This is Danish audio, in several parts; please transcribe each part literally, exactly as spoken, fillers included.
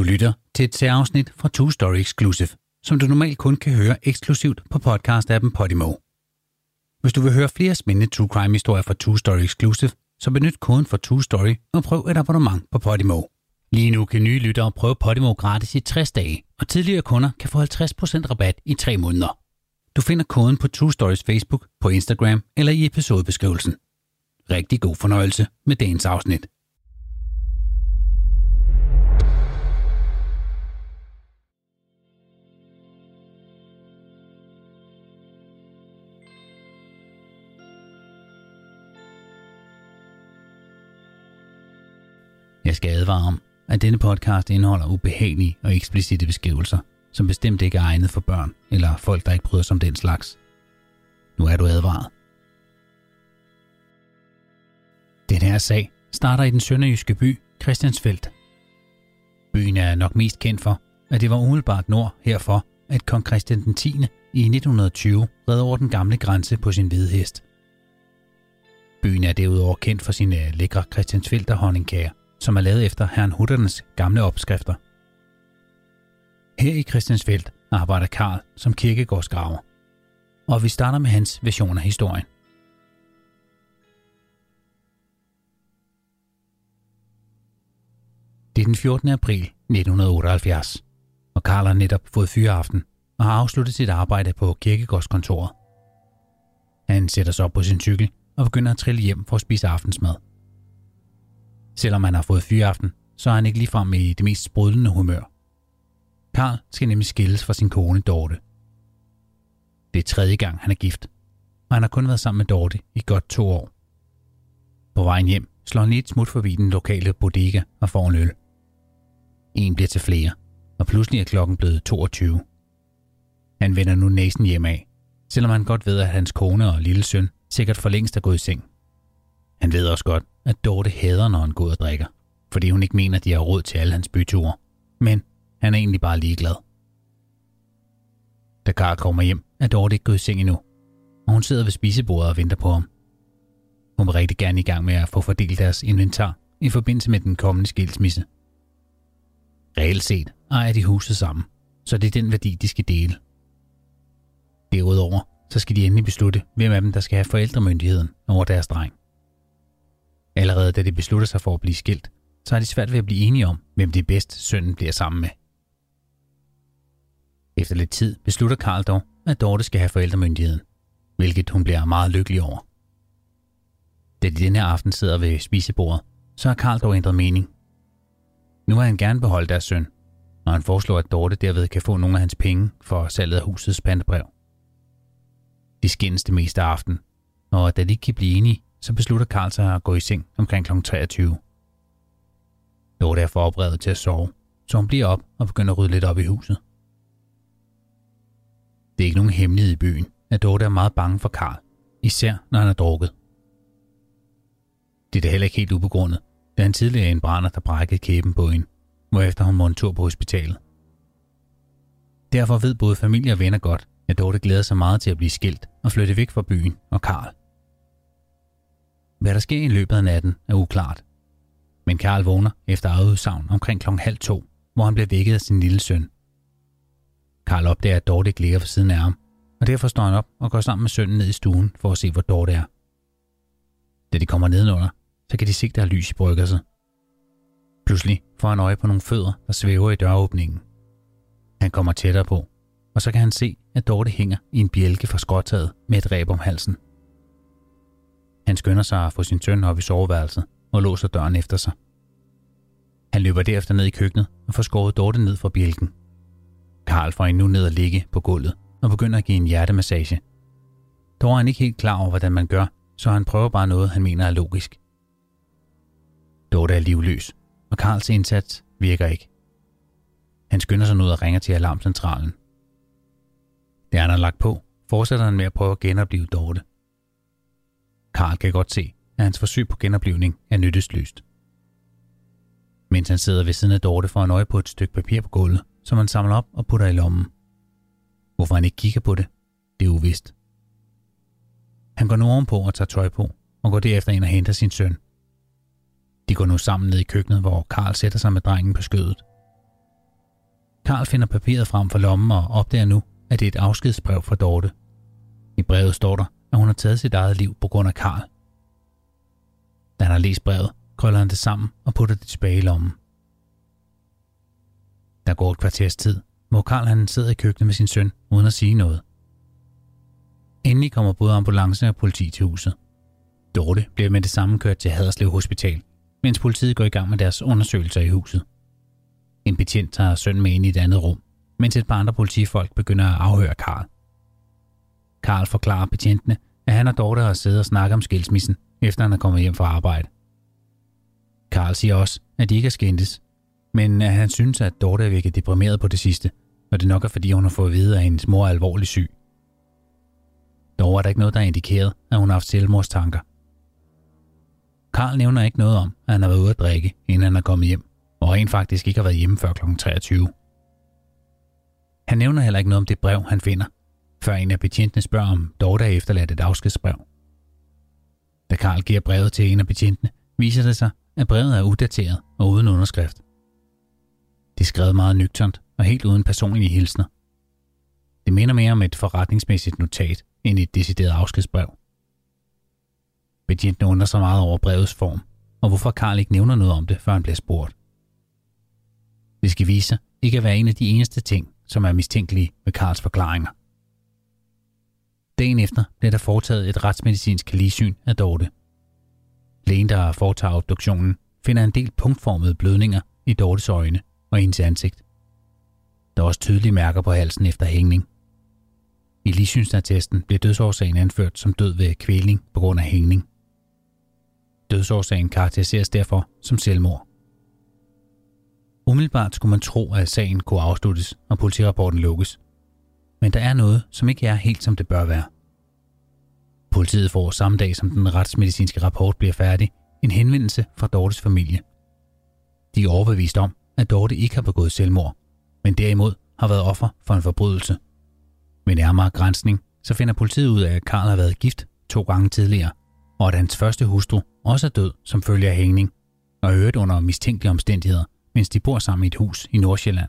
lytter til et særafsnit fra True Story Exclusive, som du normalt kun kan høre eksklusivt på podcast-appen Podimo. Hvis du vil høre flere spændende true crime-historier fra True Story Exclusive, så benyt koden for True Story og prøv et abonnement på Podimo. Lige nu kan nye lyttere prøve Podimo gratis i tres dage, og tidligere kunder kan få halvtreds procent rabat i tre måneder. Du finder koden på True Stories Facebook, på Instagram eller i episodebeskrivelsen. Rigtig god fornøjelse med dagens afsnit. Jeg skal advare om, at denne podcast indeholder ubehagelige og eksplicite beskrivelser, som bestemt ikke er egnet for børn eller folk, der ikke bryder sig om den slags. Nu er du advaret. Den her sag starter i den sønderjyske by Christiansfeld. Byen er nok mest kendt for, at det var umiddelbart nord herfor, at kong Christian den tiende i nitten tyve red over den gamle grænse på sin hvide hest. Byen er derudover kendt for sine lækre Christiansfelder honningkager, som er lavet efter herren Hutternes gamle opskrifter. Her i Christiansfeld arbejder Karl som kirkegårdsgraver, og vi starter med hans version af historien. Det er den fjortende april nitten otteoghalvfjerds, og Karl har netop fået fyreaften og har afsluttet sit arbejde på kirkegårdskontoret. Han sætter sig op på sin cykel og begynder at trille hjem for at spise aftensmad. Selvom han har fået fyreaften, så er han ikke ligefrem i det mest sprudlende humør. Karl skal nemlig skilles fra sin kone Dorte. Det er tredje gang, han er gift, og han har kun været sammen med Dorte i godt to år. På vejen hjem slår han lige et smut forbi den lokale bodega og får en øl. En bliver til flere, og pludselig er klokken blevet toogtyve. Han vender nu næsen hjem af, selvom han godt ved, at hans kone og lille søn sikkert for længst er gået i seng. Han ved også godt, at Dorte hader, når han går ud og drikker, fordi hun ikke mener, at de har råd til alle hans byture. Men han er egentlig bare ligeglad. Da Karl kommer hjem, er Dorte ikke gået i seng endnu, og hun sidder ved spisebordet og venter på ham. Hun vil rigtig gerne i gang med at få fordelt deres inventar i forbindelse med den kommende skilsmisse. Reelt set ejer de huset sammen, så det er den værdi, de skal dele. Derudover så skal de endelig beslutte, hvem af dem, der skal have forældremyndigheden over deres dreng. Allerede da de beslutter sig for at blive skilt, så er de svært ved at blive enige om, hvem det bedst sønnen bliver sammen med. Efter lidt tid beslutter Karl dog, at Dorte skal have forældremyndigheden, hvilket hun bliver meget lykkelig over. Da de denne aften sidder ved spisebordet, så har Karl dog ændret mening. Nu vil han gerne beholde deres søn, og han foreslår, at Dorte derved kan få nogle af hans penge for salget af husets pantebrev. De skændes det meste af aftenen, og da de ikke kan blive enige, så beslutter Karl sig at gå i seng omkring klokken treogtyve. Dorte er forberedt til at sove, så hun bliver op og begynder at rydde lidt op i huset. Det er ikke nogen hemmelighed i byen, at Dorte er meget bange for Karl, især når han er drukket. Det er da heller ikke helt ubegrundet, da han tidligere er en brænder, der brækkede kæben på hende, hvorefter hun må en tur på hospitalet. Derfor ved både familie og venner godt, at Dorte glæder sig meget til at blive skilt og flytte væk fra byen og Karl. Hvad der sker i løbet af natten er uklart, men Karl vågner efter afsavn omkring klokken halv to, hvor han bliver vækket af sin lille søn. Karl opdager, at Dorte ikke ligger for siden af ham, og derfor står han op og går sammen med sønnen ned i stuen for at se, hvor Dorte er. Da de kommer nedenunder, så kan de se, der er lys i bryggerset. Pludselig får han øje på nogle fødder, der svæver i døråbningen. Han kommer tættere på, og så kan han se, at Dorte hænger i en bjælke fra skråtaget med et reb om halsen. Han skynder sig at få sin søn op i soveværelset og låser døren efter sig. Han løber derefter ned i køkkenet og får skåret Dorte ned fra bjælken. Karl får hende nu ned at ligge på gulvet og begynder at give en hjertemassage. Dog er han ikke helt klar over, hvordan man gør, så han prøver bare noget, han mener er logisk. Dorte er livløs, og Karls indsats virker ikke. Han skynder sig ud og ringer til alarmcentralen. Da han er lagt på, fortsætter han med at prøve at genopleve Dorte. Karl kan godt se, at hans forsøg på genoplivning er nyttesløst. Mens han sidder ved siden af Dorte, får han øje på et stykke papir på gulvet, som han samler op og putter i lommen. Hvorfor han ikke kigger på det, det er uvist. Han går nu ovenpå og tager tøj på, og går derefter ind og henter sin søn. De går nu sammen ned i køkkenet, hvor Karl sætter sig med drengen på skødet. Karl finder papiret frem for lommen og opdager nu, at det er et afskedsbrev fra Dorte. I brevet står der, at hun har taget sit eget liv på grund af Karl. Da han har læst brevet, krøller han det sammen og putter det tilbage i lommen. Der går et kvarters tid, hvor Karl han sidder i køkkenet med sin søn, uden at sige noget. Endelig kommer både ambulance og politi til huset. Dorte bliver med det samme kørt til Haderslev Hospital, mens politiet går i gang med deres undersøgelser i huset. En betjent tager sønnen med ind i et andet rum, mens et par andre politifolk begynder at afhøre Karl. Karl forklarer betjentene, at han og Dorte har siddet og snakket om skilsmissen, efter han er kommet hjem fra arbejde. Karl siger også, at de ikke er skændtes, men at han synes, at Dorte er virkelig deprimeret på det sidste, og det nok er, fordi hun har fået at vide, at hendes mor er alvorligt syg. Dog er der ikke noget, der er indikeret, at hun har haft selvmordstanker. Karl nævner ikke noget om, at han har været ude at drikke, inden han er kommet hjem, og rent faktisk ikke har været hjemme før klokken treogtyve. Han nævner heller ikke noget om det brev, han finder, før en af betjentene spørger, om Dorte har efterladt et afskedsbrev. Da Karl giver brevet til en af betjentene, viser det sig, at brevet er udateret og uden underskrift. Det er skrevet meget nøgternt og helt uden personlige hilsner. Det minder mere om et forretningsmæssigt notat end et decideret afskedsbrev. Betjentene undrer sig meget over brevets form, og hvorfor Karl ikke nævner noget om det, før han bliver spurgt. Det skal vise sig ikke at være en af de eneste ting, som er mistænkelige ved Karls forklaringer. Dagen efter blev der foretaget et retsmedicinsk ligsyn af Dorte. Lægen, der foretager obduktionen, finder en del punktformede blødninger i Dortes øjne og hendes ansigt. Der er også tydelige mærker på halsen efter hængning. I ligsynsattesten blev dødsårsagen anført som død ved kvælning på grund af hængning. Dødsårsagen karakteriseres derfor som selvmord. Umiddelbart skulle man tro, at sagen kunne afsluttes og politirapporten lukkes. Men der er noget, som ikke er helt som det bør være. Politiet får samme dag, som den retsmedicinske rapport bliver færdig, en henvendelse fra Dortes familie. De er overbevist om, at Dorte ikke har begået selvmord, men derimod har været offer for en forbrydelse. Med nærmere granskning, så finder politiet ud af, at Karl har været gift to gange tidligere, og at hans første hustru også er død som følge af hængning, og øvrigt under mistænkelige omstændigheder, mens de bor sammen i et hus i Nordsjælland.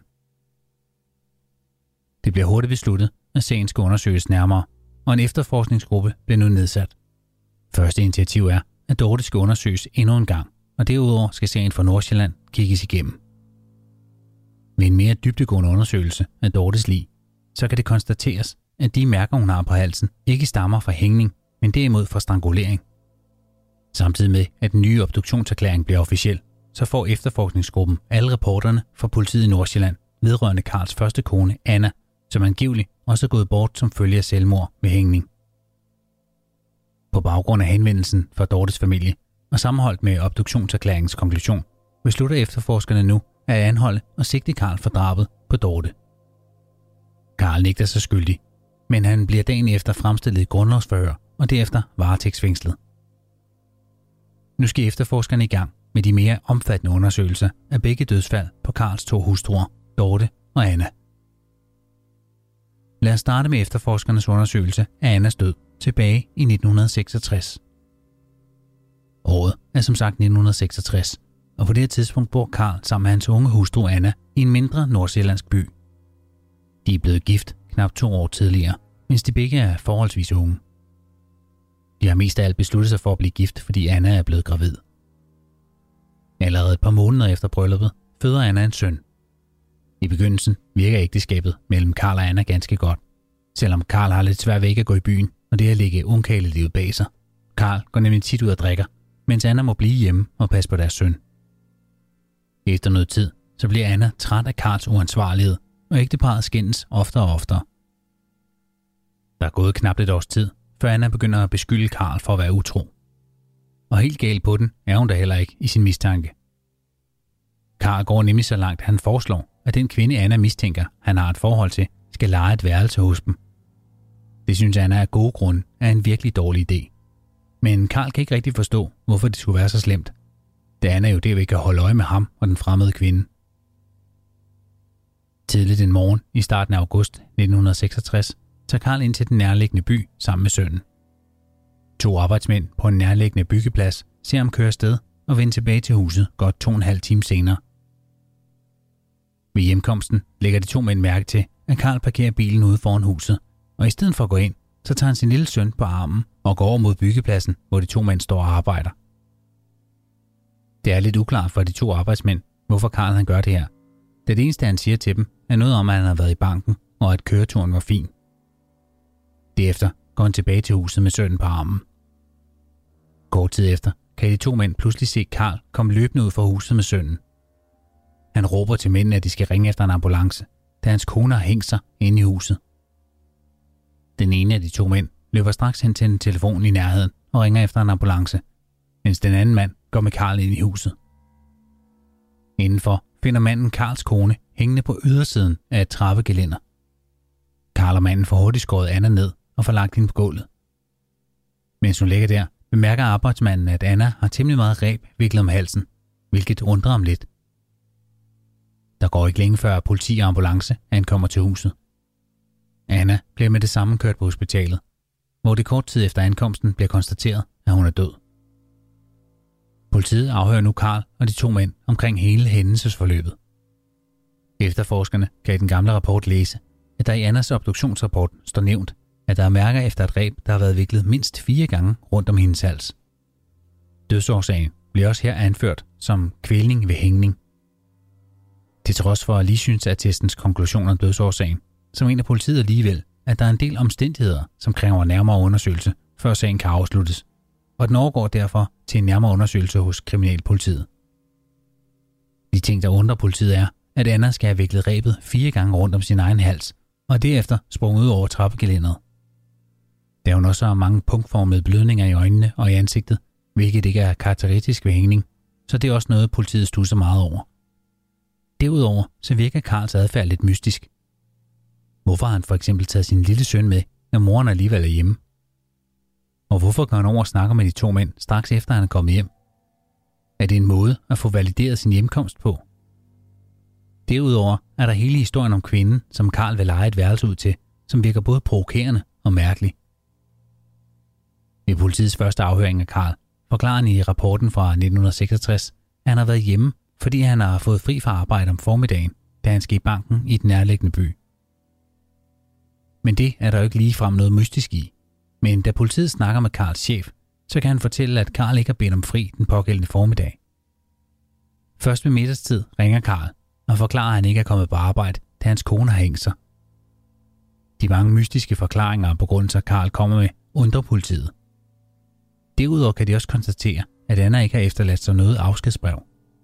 Det bliver hurtigt besluttet, at sagen skal undersøges nærmere, og en efterforskningsgruppe bliver nu nedsat. Første initiativ er, at Dorte skal undersøges endnu en gang, og derudover skal sagen fra Nordsjælland kigges igennem. Ved en mere dybdegående undersøgelse af Dortes lig, så kan det konstateres, at de mærker, hun har på halsen, ikke stammer fra hængning, men derimod fra strangulering. Samtidig med, at den nye obduktionserklæring bliver officiel, så får efterforskningsgruppen alle rapporterne fra politiet i Nordsjælland vedrørende Karls første kone, Anna, som angiveligt også er gået bort som følge af selvmord med hængning. På baggrund af henvendelsen fra Dortes familie og sammenholdt med obduktionserklæringens konklusion, beslutter efterforskerne nu at anholde og sigte Karl for drabet på Dorte. Karl nægter sig skyldig, men han bliver dagen efter fremstillet i grundlovsforhør og derefter varetægtsfængslet. Nu skal efterforskerne i gang med de mere omfattende undersøgelser af begge dødsfald på Karls to hustruer, Dorte og Anna. Lad os starte med efterforskernes undersøgelse af Annas død tilbage i nitten seksogtres. Året er som sagt nitten seksogtres, og på det tidspunkt bor Karl sammen med hans unge hustru Anna i en mindre nordsjællandsk by. De er blevet gift knap to år tidligere, mens de begge er forholdsvis unge. De har mest af alt besluttet sig for at blive gift, fordi Anna er blevet gravid. Allerede et par måneder efter brylluppet føder Anna en søn. I begyndelsen virker ægteskabet mellem Karl og Anna ganske godt, selvom Karl har lidt svært ved ikke at gå i byen, og det at lægge ungkarlelivet bag sig. Karl går nemlig tit ud og drikker, mens Anna må blive hjemme og passe på deres søn. Efter noget tid, så bliver Anna træt af Karls uansvarlighed, og ægteparret skændes oftere og oftere. Der er gået knap et års tid, før Anna begynder at beskylde Karl for at være utro. Og helt galt på den er hun da heller ikke i sin mistanke. Karl går nemlig så langt, at han foreslår, at den kvinde Anna mistænker, han har et forhold til, skal leje et værelse hos dem. Det synes Anna af gode grunde er en virkelig dårlig idé. Men Karl kan ikke rigtig forstå, hvorfor det skulle være så slemt, da Anna jo derved kan holde øje med ham og den fremmede kvinde. Tidligt en morgen i starten af august nitten seksogtres tager Karl ind til den nærliggende by sammen med sønnen. To arbejdsmænd på en nærliggende byggeplads ser ham køre afsted og vende tilbage til huset godt to og en halv time senere. Ved ankomsten lægger de to mænd mærke til, at Karl parkerer bilen ude foran huset, og i stedet for at gå ind, så tager han sin lille søn på armen og går over mod byggepladsen, hvor de to mænd står og arbejder. Det er lidt uklart for de to arbejdsmænd, hvorfor Karl han gør det her. Det eneste, han siger til dem, er noget om, at han har været i banken, og at køreturen var fin. Derefter går han tilbage til huset med sønnen på armen. Kort tid efter kan de to mænd pludselig se Karl komme løbende ud fra huset med sønnen. Han råber til mændene, at de skal ringe efter en ambulance, da hans kone har hængt sig inde i huset. Den ene af de to mænd løber straks hen til en telefon i nærheden og ringer efter en ambulance, mens den anden mand går med Karl ind i huset. Indenfor finder manden Karls kone hængende på ydersiden af et trappegelænder. Karl og manden får hurtigt skåret Anna ned og får lagt hende på gulvet. Mens hun ligger der, bemærker arbejdsmanden, at Anna har temmelig meget reb viklet om halsen, hvilket undrer ham lidt. Der går ikke længe før politi og ambulance ankommer til huset. Anna bliver med det samme kørt på hospitalet, hvor det kort tid efter ankomsten bliver konstateret, at hun er død. Politiet afhører nu Karl og de to mænd omkring hele hændelsesforløbet. Efterforskerne kan i den gamle rapport læse, at der i Annas obduktionsrapport står nævnt, at der er mærker efter et reb, der har været viklet mindst fire gange rundt om hendes hals. Dødsårsagen bliver også her anført som kvælning ved hængning. Til trods for ligssynsattestens konklusion om dødsårsagen, så mener politiet alligevel, at der er en del omstændigheder, som kræver nærmere undersøgelse, før sagen kan afsluttes, og den overgår derfor til en nærmere undersøgelse hos kriminalpolitiet. De ting, der undrer politiet, er, at Anna skal have viklet rebet fire gange rundt om sin egen hals, og derefter sprunget ud over trappegelænderet. Der er jo også mange punktformede blødninger i øjnene og i ansigtet, hvilket ikke er karakteristisk ved hængning, så det er også noget, politiet studser meget over. Derudover så virker Karls adfærd lidt mystisk. Hvorfor har han for eksempel taget sin lille søn med, når moren alligevel er hjemme? Og hvorfor går han over og snakker med de to mænd straks efter han er kommet hjem? Er det en måde at få valideret sin hjemkomst på? Derudover er der hele historien om kvinden, som Karl vil leje et værelse ud til, som virker både provokerende og mærkelig. Ved politiets første afhøring af Karl forklarer han i rapporten fra nitten seksogtres, at han har været hjemme, fordi han har fået fri fra arbejde om formiddagen, da han skal i banken i den nærliggende by. Men det er der jo ikke ligefrem noget mystisk i. Men da politiet snakker med Karls chef, så kan han fortælle, at Karl ikke har bedt om fri den pågældende formiddag. Først ved middagstid ringer Karl og forklarer, at han ikke er kommet på arbejde, da hans kone har hængt sig. De mange mystiske forklaringer og begrundelser, Karl kommer med, undrer politiet. Derudover kan de også konstatere, at Anna ikke har efterladt sig noget afskedsbrev.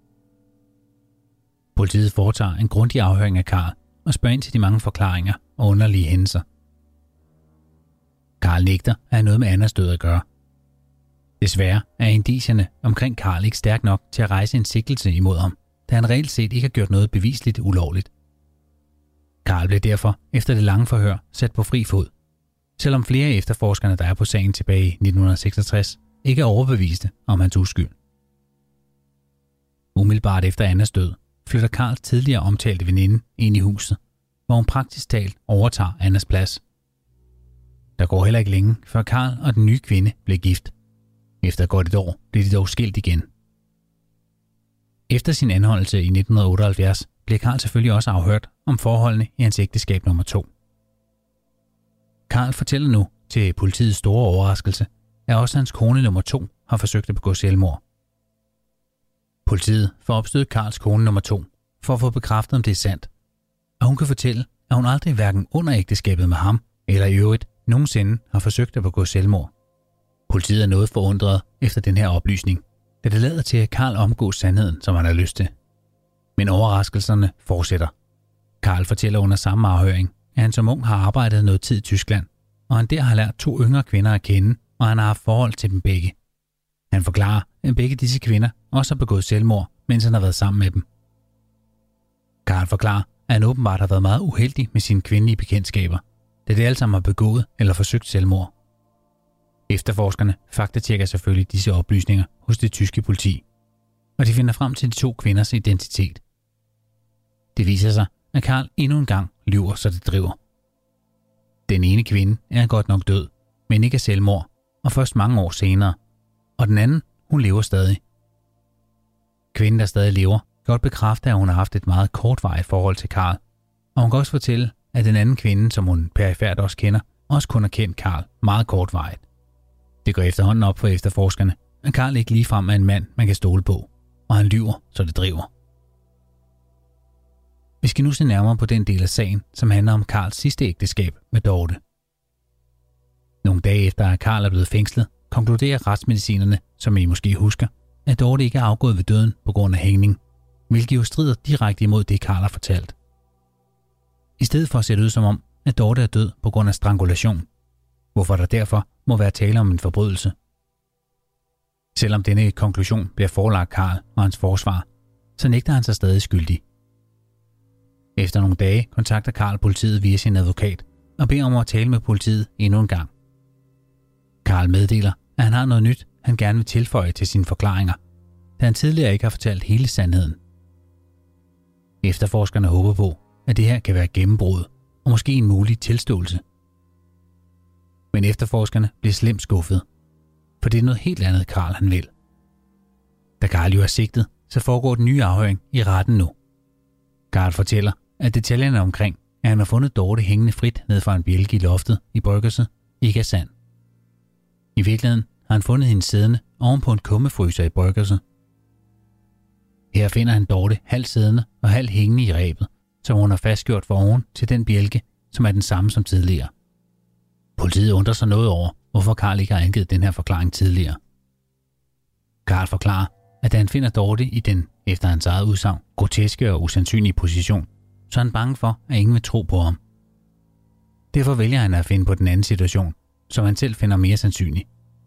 Politiet foretager en grundig afhøring af Karl og spørger ind til de mange forklaringer og underlige hændelser. Karl nægter at have noget med Annas død at gøre. Desværre er indicierne omkring Karl ikke stærk nok til at rejse en sigtelse imod ham, da han reelt set ikke har gjort noget bevisligt ulovligt. Karl blev derfor efter det lange forhør sat på fri fod, selvom flere af efterforskerne, der er på sagen tilbage i nitten seksogtres, ikke er overbeviste om hans uskyld. Umiddelbart efter Annas død flytter Karls tidligere omtalte veninde ind i huset, hvor hun praktisk talt overtager Annas plads. Der går heller ikke længe, før Karl og den nye kvinde blev gift. Efter godt et år blev de dog skilt igen. Efter sin anholdelse i nitten otteoghalvfjerds blev Karl selvfølgelig også afhørt om forholdene i hans ægteskab nummer to. Karl fortæller nu til politiets store overraskelse, at også hans kone nummer to har forsøgt at begå selvmord. Politiet får opstødt Karls kone nummer to for at få bekræftet, om det er sandt, og hun kan fortælle, at hun aldrig hverken under ægteskabet med ham eller i øvrigt nogensinde har forsøgt at begå selvmord. Politiet er noget forundret efter den her oplysning, da det lader til, at Karl omgås sandheden, som han har lyst til. Men overraskelserne fortsætter. Karl fortæller under samme afhøring, at han som ung har arbejdet noget tid i Tyskland, og han der har lært to yngre kvinder at kende, og han har haft forhold til dem begge. Han forklarer, at begge disse kvinder også har begået selvmord, mens han har været sammen med dem. Karl forklarer, at han åbenbart har været meget uheldig med sine kvindelige bekendtskaber, da de alle sammen har begået eller forsøgt selvmord. Efterforskerne faktatjekker selvfølgelig disse oplysninger hos det tyske politi, og de finder frem til de to kvinders identitet. Det viser sig, at Karl endnu en gang lyver, så det driver. Den ene kvinde er godt nok død, men ikke af selvmord, og først mange år senere, og den anden, hun lever stadig. Kvinden, der stadig lever, godt bekræfte, at hun har haft et meget kortvarigt forhold til Karl, og hun kan også fortælle, at den anden kvinde, som hun perifært også kender, også kun har kendt Karl meget kortvarigt. Det går efterhånden op for efterforskerne, at Karl ikke ligefrem er en mand, man kan stole på, og han lyver, så det driver. Vi skal nu se nærmere på den del af sagen, som handler om Karls sidste ægteskab med Dorte. Nogle dage efter, at Karl er blevet fængslet, konkluderer retsmedicinerne, som I måske husker, at Dorte ikke er afgået ved døden på grund af hængning, hvilket jo strider direkte imod det, Karl har fortalt. I stedet for at se det ud som om, at Dorte er død på grund af strangulation, hvorfor der derfor må være tale om en forbrydelse. Selvom denne konklusion bliver forelagt Karl og hans forsvar, så nægter han sig stadig skyldig. Efter nogle dage kontakter Karl politiet via sin advokat og beder om at tale med politiet endnu en gang. Karl meddeler, at han har noget nyt, han gerne vil tilføje til sine forklaringer, da han tidligere ikke har fortalt hele sandheden. Efterforskerne håber på, at det her kan være gennembrud og måske en mulig tilståelse. Men efterforskerne bliver slemt skuffet, for det er noget helt andet, Karl han vil. Da Karl jo er sigtet, så foregår den nye afhøring i retten nu. Karl fortæller, at detaljerne omkring, at han har fundet Dorte hængende frit ned fra en bjælke i loftet i bryggerset, ikke er sand. I virkeligheden har han fundet hende siddende oven på en kummefryser i bryggerset. Her finder han Dorte halvt siddende og halvt hængende i rebet, som hun har fastgjort for oven til den bjælke, som er den samme som tidligere. Politiet undrer sig noget over, hvorfor Karl ikke har angivet den her forklaring tidligere. Karl forklarer, at da han finder Dorte i den, efter hans eget udsagn, groteske og usandsynlige position, så er han bange for, at ingen vil tro på ham. Derfor vælger han at finde på den anden situation, som han selv finder mere sandsynlig.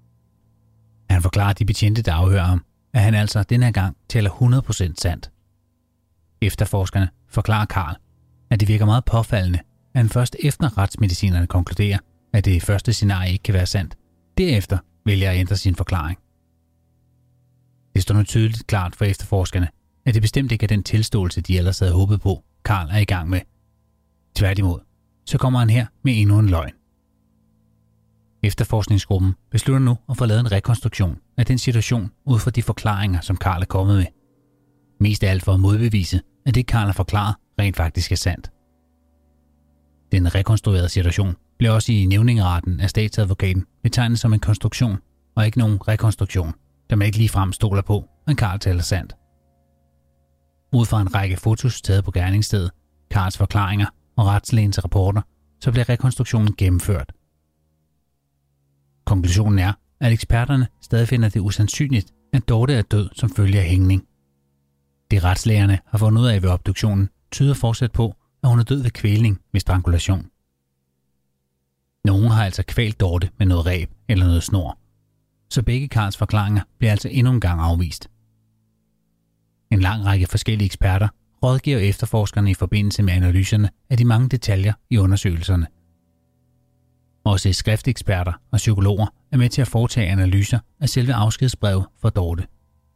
Han forklarer de betjente, der afhører ham, at han altså denne gang taler hundrede procent sandt. Efterforskerne forklarer Karl, at det virker meget påfaldende, at han først efter retsmedicinerne konkluderer, at det første scenarie ikke kan være sandt, derefter vælger at ændre sin forklaring. Det står nu tydeligt klart for efterforskerne, at det bestemt ikke er den tilståelse, de ellers havde håbet på, Karl er i gang med. Tværtimod, så kommer han her med endnu en løgn. Efterforskningsgruppen beslutter nu at få lavet en rekonstruktion af den situation ud fra de forklaringer, som Karl er kommet med. Mest af alt for at modbevise, at det Karl har forklaret rent faktisk er sandt. Den rekonstruerede situation blev også i nævningeretten af statsadvokaten betegnet som en konstruktion og ikke nogen rekonstruktion, da man ikke ligefrem stoler på, at Karl taler sandt. Ud fra en række fotos taget på gerningsstedet, Karls forklaringer og retslægens rapporter, så bliver rekonstruktionen gennemført. Konklusionen er, at eksperterne stadig finder det usandsynligt, at Dorte er død som følge af hængning. Det retslægerne har fundet ud af ved obduktionen, tyder fortsat på, at hun er død ved kvælning ved strangulation. Nogen har altså kvalt Dorte med noget reb eller noget snor, så begge Karls forklaringer bliver altså endnu en gang afvist. En lang række forskellige eksperter rådgiver efterforskerne i forbindelse med analyserne af de mange detaljer i undersøgelserne. Også skrifteksperter og psykologer er med til at foretage analyser af selve afskedsbrevet for Dorte.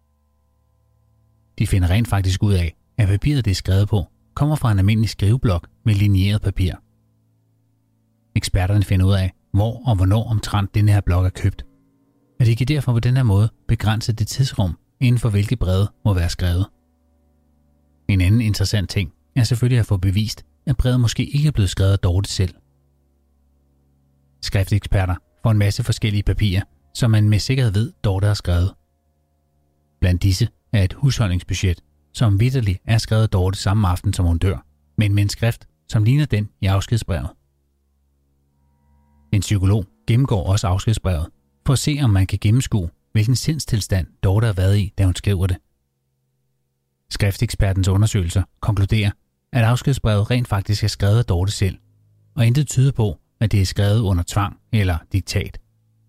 De finder rent faktisk ud af, at papiret, det er skrevet på, kommer fra en almindelig skriveblok med linjeret papir. Eksperterne finder ud af, hvor og hvornår omtrent denne her blok er købt, og de kan derfor på den her måde begrænse det tidsrum, inden for hvilket brevet må være skrevet. En anden interessant ting er selvfølgelig at få bevist, at brevet måske ikke er blevet skrevet af Dorte selv. Skrifteksperter får en masse forskellige papirer, som man med sikkerhed ved, Dorte har skrevet. Blandt disse er et husholdningsbudget, som vitterligt er skrevet af Dorte samme aften, som hun dør, men med en skrift, som ligner den i afskedsbrevet. En psykolog gennemgår også afskedsbrevet, for at se, om man kan gennemskue, hvilken sindstilstand Dorte har været i, da hun skriver det. Skriftekspertens undersøgelser konkluderer, at afskedsbrevet rent faktisk er skrevet af Dorte selv, og intet tyder på, at det er skrevet under tvang eller diktat.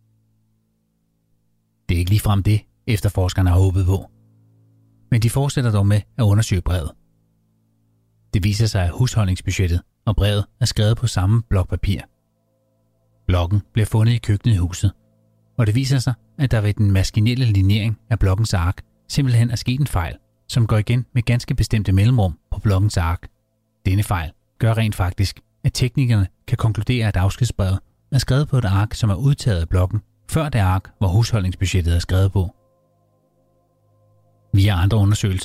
Det er ikke ligefrem det, efterforskerne har håbet på. Men de fortsætter dog med at undersøge brevet. Det viser sig, at husholdningsbudgettet og brevet er skrevet på samme blok papir. Blokken bliver fundet i køkkenet i huset, og det viser sig, at der ved den maskinelle linjering af blokkens ark simpelthen er sket en fejl, som går igen med ganske bestemte mellemrum på blokkens ark. Denne fejl gør rent faktisk, at teknikerne kan konkludere, at afskedsbrevet er skrevet på et ark, som er udtaget af blokken, før det ark, hvor husholdningsbudgettet er skrevet på. Via andre undersøgelser,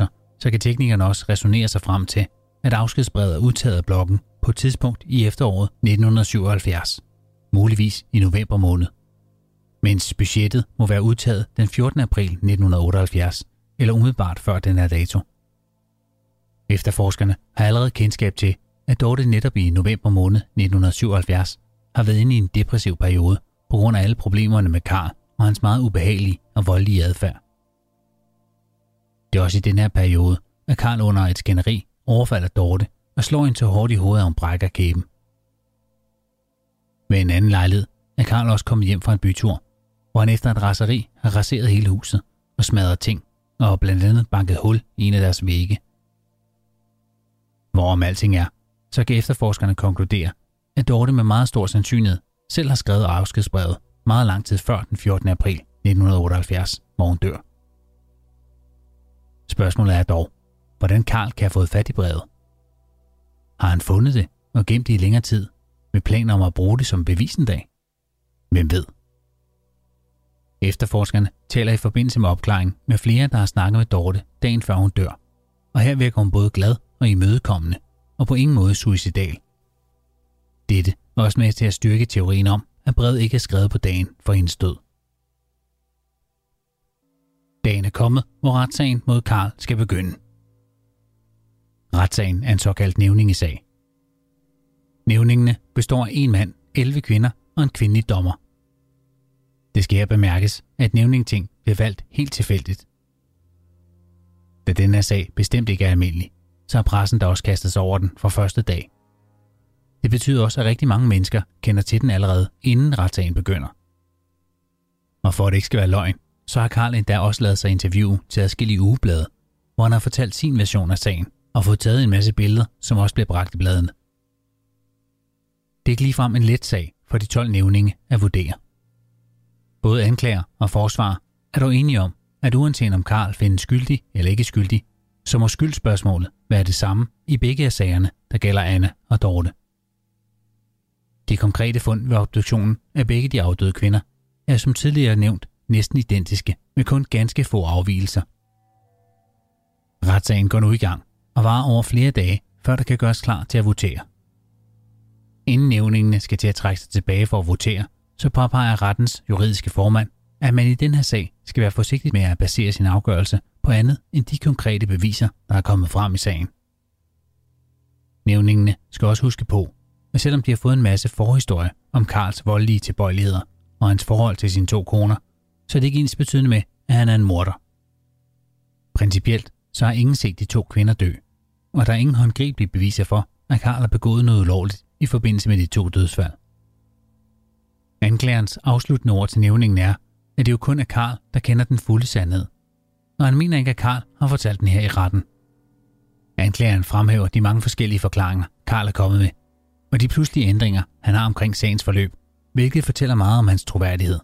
så kan teknikerne også resonere sig frem til, at afskedsbrevet er udtaget af blokken på et tidspunkt i efteråret nitten syvoghalvfjerds, muligvis i november måned. Mens budgettet må være udtaget den fjortende april nitten otteoghalvfjerds, eller umiddelbart før den her dato. Efterforskerne har allerede kendskab til, at Dorte netop i november måned nitten syvoghalvfjerds har været inde i en depressiv periode på grund af alle problemerne med Karl og hans meget ubehagelige og voldelige adfærd. Det er også i den her periode, at Karl under et skænderi overfalder Dorte og slår hende så hårdt i hovedet, at hun brækker kæben. Ved en anden lejlighed er Karl også kommet hjem fra en bytur, hvor han efter et raseri har raseret hele huset og smadret ting og blandt andet banket hul i en af deres vægge. Hvorom alting er, så kan efterforskerne konkludere, at Dorte med meget stor sandsynlighed selv har skrevet afskedsbrevet meget lang tid før den fjortende april nitten otteoghalvfjerds, hvor hun dør. Spørgsmålet er dog, hvordan Karl kan have fået fat i brevet. Har han fundet det og gemt det i længere tid, med planer om at bruge det som bevis en dag? Hvem ved? Efterforskerne taler i forbindelse med opklaringen med flere, der har snakket med Dorte dagen før hun dør, og her virker hun både glad og imødekommende, og på ingen måde suicidal. Dette er også med til at styrke teorien om, at brevet ikke er skrevet på dagen for hendes død. Dagen er kommet, hvor retssagen mod Karl skal begynde. Retssagen er en såkaldt nævningesag. Nævningene består af en mand, elleve kvinder og en kvindelig dommer. Det skal her bemærkes, at nævningeting bliver valgt helt tilfældigt. Da denne sag bestemt ikke er almindelig, så har pressen da også kastet sig over den fra første dag. Det betyder også, at rigtig mange mennesker kender til den allerede, inden retssagen begynder. Og for at det ikke skal være løgn, så har Karl endda også lavet sig interviewe til adskillige ugeblade, hvor han har fortalt sin version af sagen og fået taget en masse billeder, som også bliver bragt i bladene. Det er ikke ligefrem en let sag for de tolv nævninge at vurdere. Både anklager og forsvar er dog enige om, at uanset om Karl findes skyldig eller ikke skyldig, så må skyldspørgsmålet være det samme i begge af sagerne, der gælder Anna og Dorte. De konkrete fund ved obduktionen af begge de afdøde kvinder er som tidligere nævnt næsten identiske, med kun ganske få afvigelser. Retssagen går nu i gang og varer over flere dage, før der kan gøres klar til at votere. Inden nævningene skal til at trække sig tilbage for at votere, så påpeger rettens juridiske formand, at man i den her sag skal være forsigtig med at basere sin afgørelse på andet end de konkrete beviser, der er kommet frem i sagen. Nævningene skal også huske på, at selvom de har fået en masse forhistorie om Karls voldelige tilbøjeligheder og hans forhold til sine to koner, så er det ikke ens betydende med, at han er en morder. Principielt så har ingen set de to kvinder dø, og der er ingen håndgribelige beviser for, at Karl har begået noget ulovligt i forbindelse med de to dødsfald. Anklagerens afsluttende ord til nævningen er, at det jo kun er Karl, der kender den fulde sandhed, og han mener ikke, at Karl har fortalt den her i retten. Anklageren fremhæver de mange forskellige forklaringer, Karl er kommet med, og de pludselige ændringer, han har omkring sagens forløb, hvilket fortæller meget om hans troværdighed.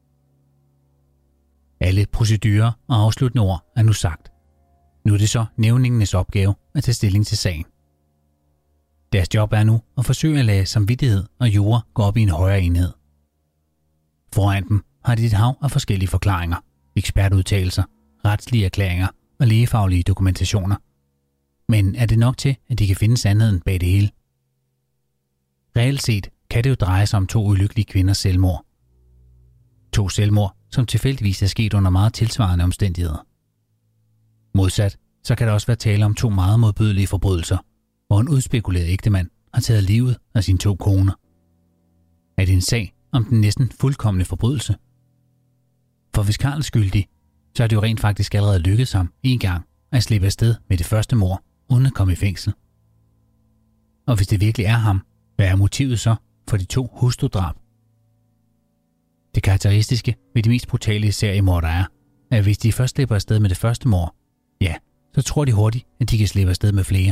Alle procedurer og afsluttende ord er nu sagt. Nu er det så nævningenes opgave at tage stilling til sagen. Deres job er nu at forsøge at lade samvittighed og jura gå op i en højere enhed. Foran dem har de et hav af forskellige forklaringer, ekspertudtalelser, retslige erklæringer og lægefaglige dokumentationer. Men er det nok til, at de kan finde sandheden bag det hele? Reelt set kan det jo dreje sig om to ulykkelige kvinders selvmord. To selvmord, som tilfældigvis er sket under meget tilsvarende omstændigheder. Modsat, så kan der også være tale om to meget modbydelige forbrydelser, hvor en udspekuleret ægtemand har taget livet af sine to koner. Er det en sag om den næsten fuldkomne forbrydelse? For hvis Karl er skyldig, så er det jo rent faktisk allerede lykkedes ham en gang at slippe afsted med det første mord, uden at komme i fængsel. Og hvis det virkelig er ham, hvad er motivet så for de to hustrudrab? Det karakteristiske ved de mest brutale seriemordere er, at hvis de først slipper afsted med det første mord, ja, så tror de hurtigt, at de kan slippe afsted med flere.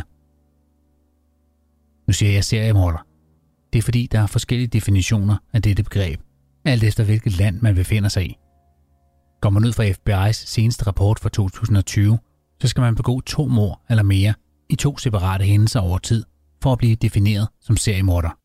Nu siger jeg seriemorder. Det er fordi, der er forskellige definitioner af dette begreb, alt efter hvilket land man befinder sig i. Går man ud fra F B I's seneste rapport fra to tusind og tyve, så skal man begå to mord eller mere i to separate hændelser over tid, for at blive defineret som seriemorder.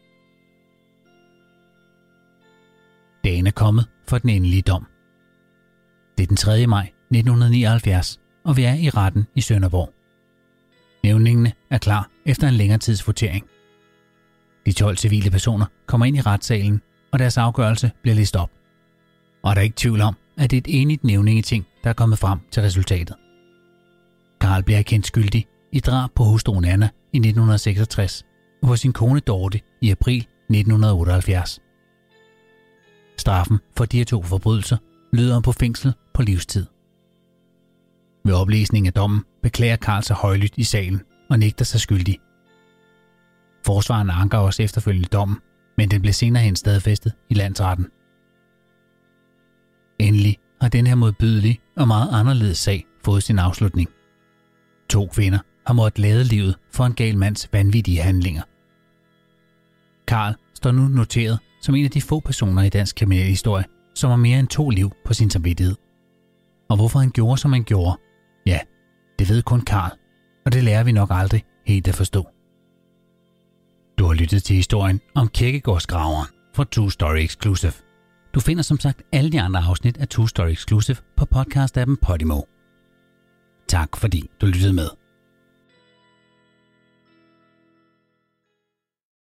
Dagen er kommet for den endelige dom. Det er den tredje maj nitten nioghalvfjerds, og vi er i retten i Sønderborg. Nævningene er klar efter en længere tids votering. De tolv civile personer kommer ind i retssalen, og deres afgørelse bliver læst op. Og der er ikke tvivl om, at det er et enigt nævningeting, der er kommet frem til resultatet. Karl bliver kendt skyldig i drab på hustruen Anna i nitten seksogtres og på sin kone Dorte i april nitten otteoghalvfjerds. Straffen for de her to forbrydelser lyder på fængsel på livstid. Ved oplæsning af dommen beklager Karl sig højlydt i salen og nægter sig skyldig. Forsvaren anker også efterfølgende dommen, men den blev senere hen stadfæstet i landsretten. Endelig har den her modbydelige og meget anderledes sag fået sin afslutning. To kvinder har måttet lade livet for en gal mands vanvittige handlinger. Karl står nu noteret som en af de få personer i dansk kriminalhistorie, som har mere end to liv på sin samvittighed. Og hvorfor han gjorde, som han gjorde, ja, det ved kun Karl, og det lærer vi nok aldrig helt at forstå. Du har lyttet til historien om Kirkegårdsgraveren fra True Story Exclusive. Du finder som sagt alle de andre afsnit af True Story Exclusive på podcast-appen Podimo. Tak fordi du lyttede med.